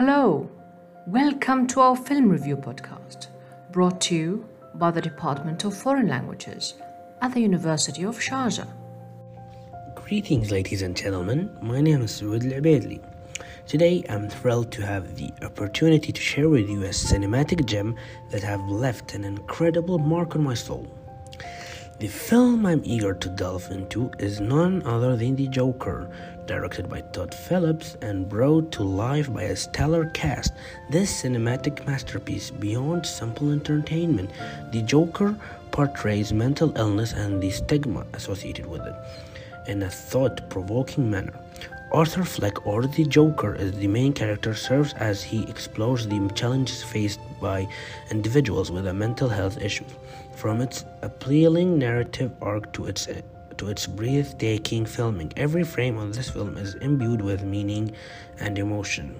Hello, welcome to our film review podcast, brought to you by the Department of Foreign Languages at the University of Sharjah. Greetings, ladies and gentlemen. My name is Saud Al-Abedli. Today, I'm thrilled to have the opportunity to share with you a cinematic gem that have left an incredible mark on my soul. The film I'm eager to delve into is none other than The Joker, directed by Todd Phillips and brought to life by a stellar cast. This cinematic masterpiece, beyond simple entertainment, The Joker portrays mental illness and the stigma associated with it in a thought-provoking manner. Arthur Fleck, or the Joker, is the main character, serves as he explores the challenges faced by individuals with mental health issues, from its appealing narrative arc to its breathtaking filming. Every frame on this film is imbued with meaning and emotion.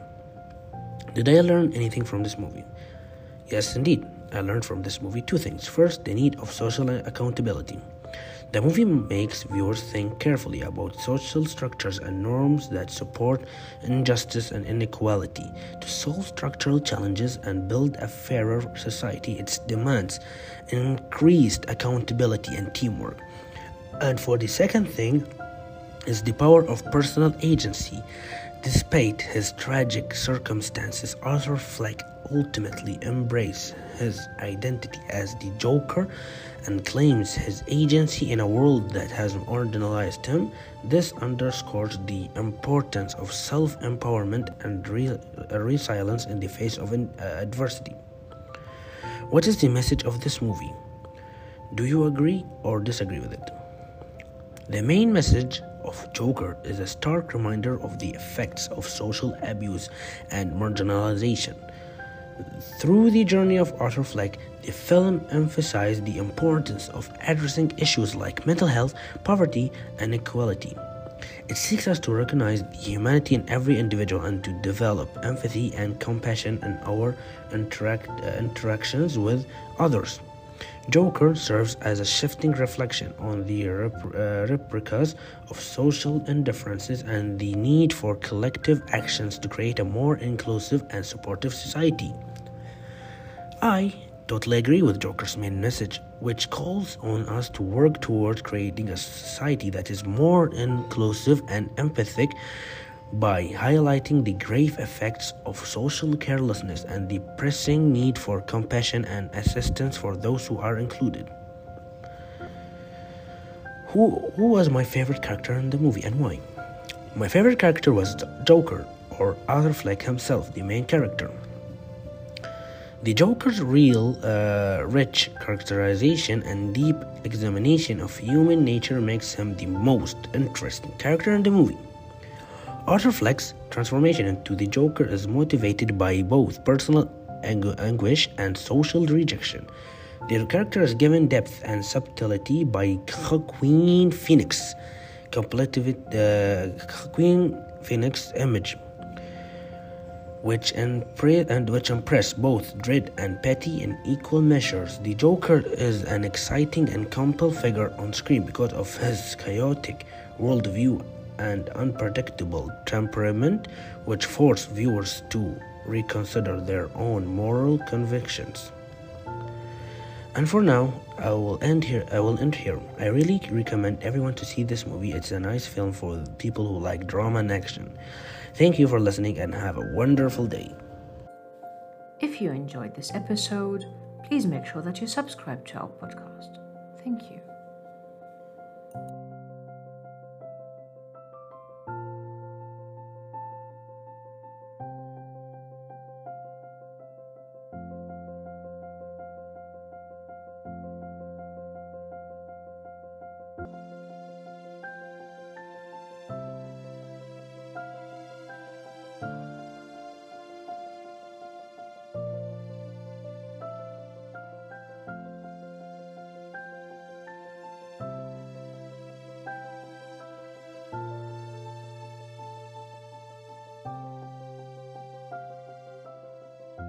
Did I learn anything from this movie? Yes, indeed. I learned from this movie two things. First, the need of social accountability. The movie makes viewers think carefully about social structures and norms that support injustice and inequality. To solve structural challenges and build a fairer society, it demands increased accountability and teamwork. And for the second thing is the power of personal agency. Despite his tragic circumstances, Arthur Fleck ultimately embraces his identity as the Joker and claims his agency in a world that has marginalized him. This underscores the importance of self-empowerment and resilience in the face of adversity. What is the message of this movie? Do you agree or disagree with it? The main message of Joker is a stark reminder of the effects of social abuse and marginalization. Through the journey of Arthur Fleck, the film emphasized the importance of addressing issues like mental health, poverty, and equality. It seeks us to recognize the humanity in every individual and to develop empathy and compassion in our interactions with others. Joker serves as a shifting reflection on the repercussions of social indifferences and the need for collective actions to create a more inclusive and supportive society. I totally agree with Joker's main message, which calls on us to work towards creating a society that is more inclusive and empathic by highlighting the grave effects of social carelessness and the pressing need for compassion and assistance for those who are included. Who was my favorite character in the movie and why? My favorite character was Joker, or Arthur Fleck himself, the main character. The Joker's rich characterization and deep examination of human nature makes him the most interesting character in the movie. Arthur Fleck's transformation into the Joker is motivated by both personal anguish and social rejection. The character is given depth and subtlety by Joaquin Phoenix, Joaquin Phoenix image, which impress both Dread and Patty in equal measures. The Joker is an exciting and compelling figure on screen because of his chaotic worldview and unpredictable temperament, which force viewers to reconsider their own moral convictions. And for now, I will end here. I really recommend everyone to see this movie. It's a nice film for people who like drama and action. Thank you for listening and have a wonderful day. If you enjoyed this episode, please make sure that you subscribe to our podcast. Thank you.